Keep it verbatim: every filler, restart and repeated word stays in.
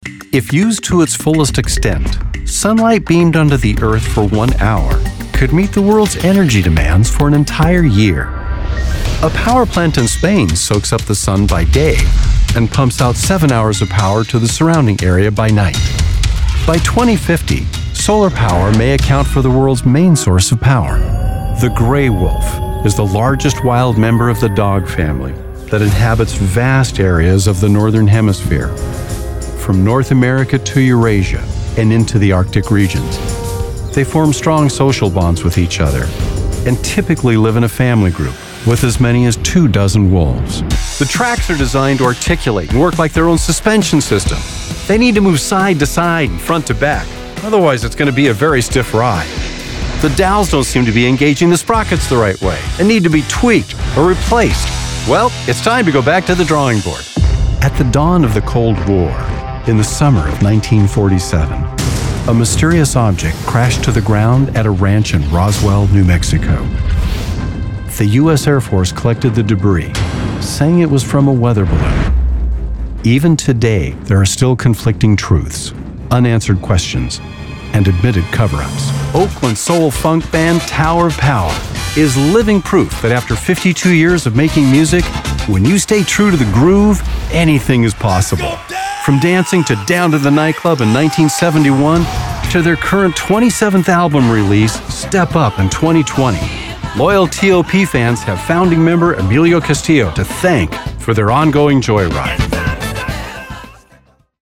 If used to its fullest extent, sunlight beamed onto the Earth for one hour could meet the world's energy demands for an entire year. A power plant in Spain soaks up the sun by day and pumps out seven hours of power to the surrounding area by night. By twenty fifty, solar power may account for the world's main source of power. The gray wolf is the largest wild member of the dog family that inhabits vast areas of the northern hemisphere, from North America to Eurasia and into the Arctic regions. They form strong social bonds with each other and typically live in a family group with as many as two dozen wolves. The tracks are designed to articulate and work like their own suspension system. They need to move side to side and front to back. Otherwise, it's going to be a very stiff ride. The dowels don't seem to be engaging the sprockets the right way and need to be tweaked or replaced. Well, it's time to go back to the drawing board. At the dawn of the Cold War, in the summer of nineteen forty-seven, a mysterious object crashed to the ground at a ranch in Roswell, New Mexico. The U S Air Force collected the debris, saying it was from a weather balloon. Even today, there are still conflicting truths, unanswered questions, and admitted cover-ups. Oakland soul funk band Tower of Power is living proof that after fifty-two years of making music, when you stay true to the groove, anything is possible. From dancing to Down to the Nightclub in nineteen seventy-one to their current twenty-seventh album release, Step Up in twenty twenty. Loyal T O P fans have founding member Emilio Castillo to thank for their ongoing joyride.